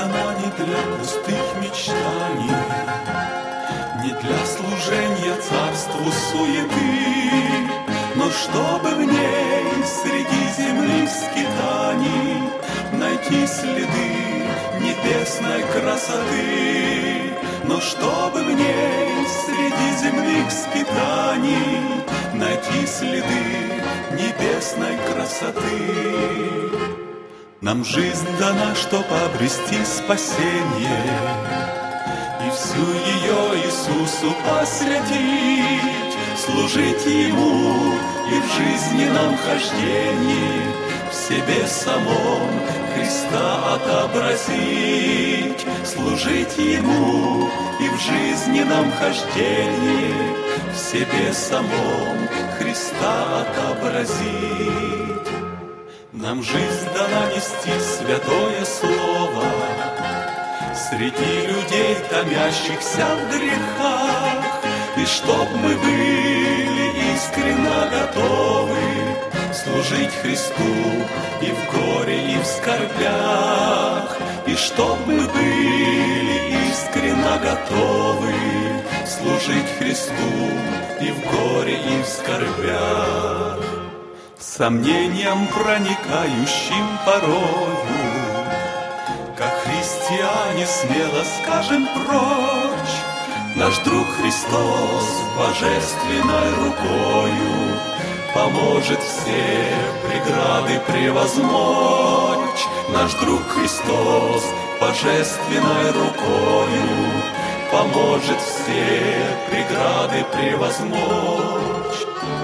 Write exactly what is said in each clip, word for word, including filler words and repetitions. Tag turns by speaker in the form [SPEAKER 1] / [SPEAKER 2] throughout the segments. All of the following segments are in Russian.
[SPEAKER 1] дана не для пустых мечтаний, не для служения царству суеты, но чтобы в ней среди земных скитаний найти следы небесной красоты, но чтобы в ней среди земных скитаний найти следы небесной красоты. Нам жизнь дана, чтоб обрести спасение и всю ее Иисусу посвятить, служить Ему и в жизненном хождении в себе самом Христа отобразить, служить Ему и в жизненном хождении в себе самом Христа отобразить. Нам жизнь дана нести святое слово среди людей, томящихся в грехах, и чтоб мы были искренно готовы служить Христу и в горе, и в скорбях, и чтоб мы были искренно готовы служить Христу и в горе, и в скорбях. Сомнением проникающим порою, как христиане смело скажем прочь, наш друг Христос божественной рукою поможет все преграды превозмочь. Наш друг Христос божественной рукою поможет все преграды превозмочь.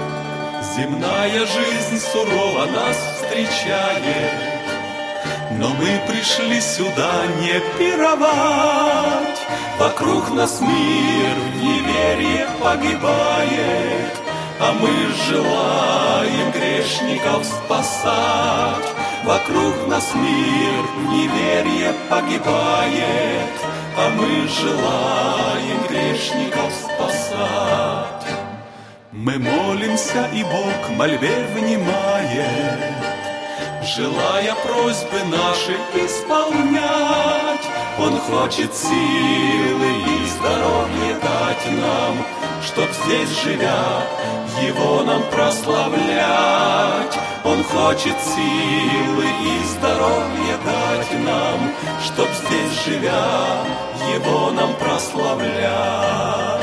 [SPEAKER 1] Земная жизнь сурово нас встречает, но мы пришли сюда не пировать. Вокруг нас мир в неверии погибает, а мы желаем грешников спасать. Вокруг нас мир в неверии погибает, а мы желаем грешников спасать. Мы молимся, и Бог мольбе внимает, желая просьбы наши исполнять. Он хочет силы и здоровье дать нам, чтоб здесь живя Его нам прославлять. Он хочет силы и здоровье дать нам, чтоб здесь живя Его нам прославлять.